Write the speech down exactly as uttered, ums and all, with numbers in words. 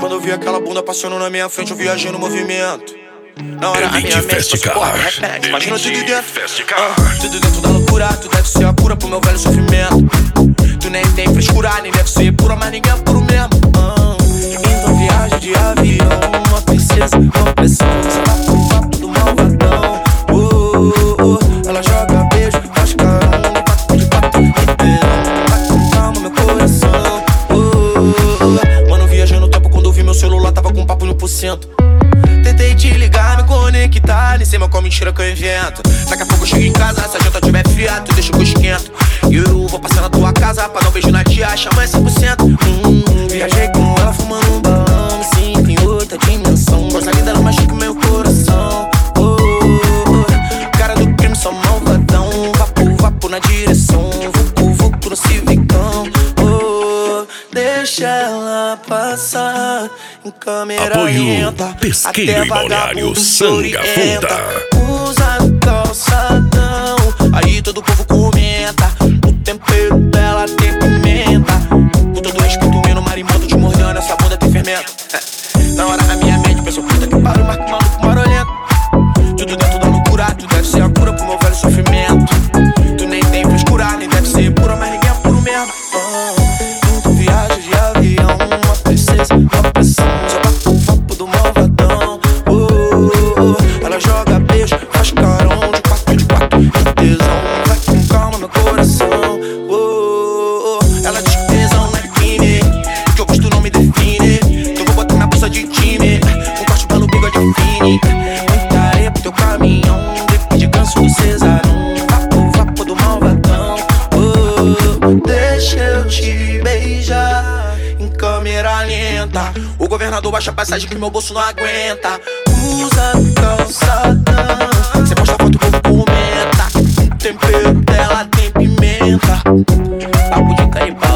quando eu vi aquela bunda passando na minha frente, eu viajei no movimento. Na hora a minha mente passou, porra, repete, imagina tudo dentro. uh, Tudo dentro da loucura, tu deve ser a cura pro meu velho sofrimento. Tu nem tem frescura, nem deve ser pura, mas ninguém é puro mesmo. uh, Então viaja de avião, uma princesa, uma pressão. Você tá pro papo do malvadão. uh, uh, uh, Ela joga beijo, faz carão, de quatro, de quatro, inteirão. Vai com calma meu coração. uh, uh, uh, Mano, viajei no tempo quando eu vi meu celular, tava com papo mil por cento. Tentei te ligar, me conectar, nem sei mais qual mentira que eu invento. Daqui a pouco eu chego em casa, se a janta tiver fria, tu deixa que eu esquento. E eu vou passar na tua casa pra dar um beijo na tia, chama cem por cento. hum, Viajei com ela fumando um balão, me sinto em outra dimensão. Gosta linda, ela machuca o meu coração. oh, oh, oh. Cara do crime, só malvadão. Vapo, vapo na direção, vucu, vucu no civicão. oh, Deixa ela passar em câmera Apoio lenta, Pesqueiro e Balneário Sangafunda. Usa calçadão, aí todo povo comenta. O tempero dela tem pimenta. Com todo respeito, meu marimoto te mordendo, essa bunda tem fermento. Na hora a minha mente pensou, puta que pariu, marca maluco marolento. Tudo dentro da loucura, tu deve ser a cura pro meu velho sofrimento. Tu nem tem frescura, nem deve ser pura, mas ninguém é puro mesmo. uh, Então viaja de avião, uma princesa, uma pressão. Só bate o vapo do malvadão. uh, uh, uh, Ela joga beijo, faz carão, de quatro, de quatro, de tesão. Vai com calma meu coração. uh, uh, uh, Ela diz que tesão não é crime, que eu gosto não me define. Então vou botar minha bolsa de time, um corte pelo bigode fine. Muita areia pro teu caminhão, depois de ganso do cesarão. Vapo, vapo do malvadão. uh, uh, Deixa eu te beijar em câmera lenta. O governador baixa a passagem que meu bolso não aguenta. Usa calçadão, cê posta foto, o povo comenta. O tempero dela tem pimenta. Papo de canibal.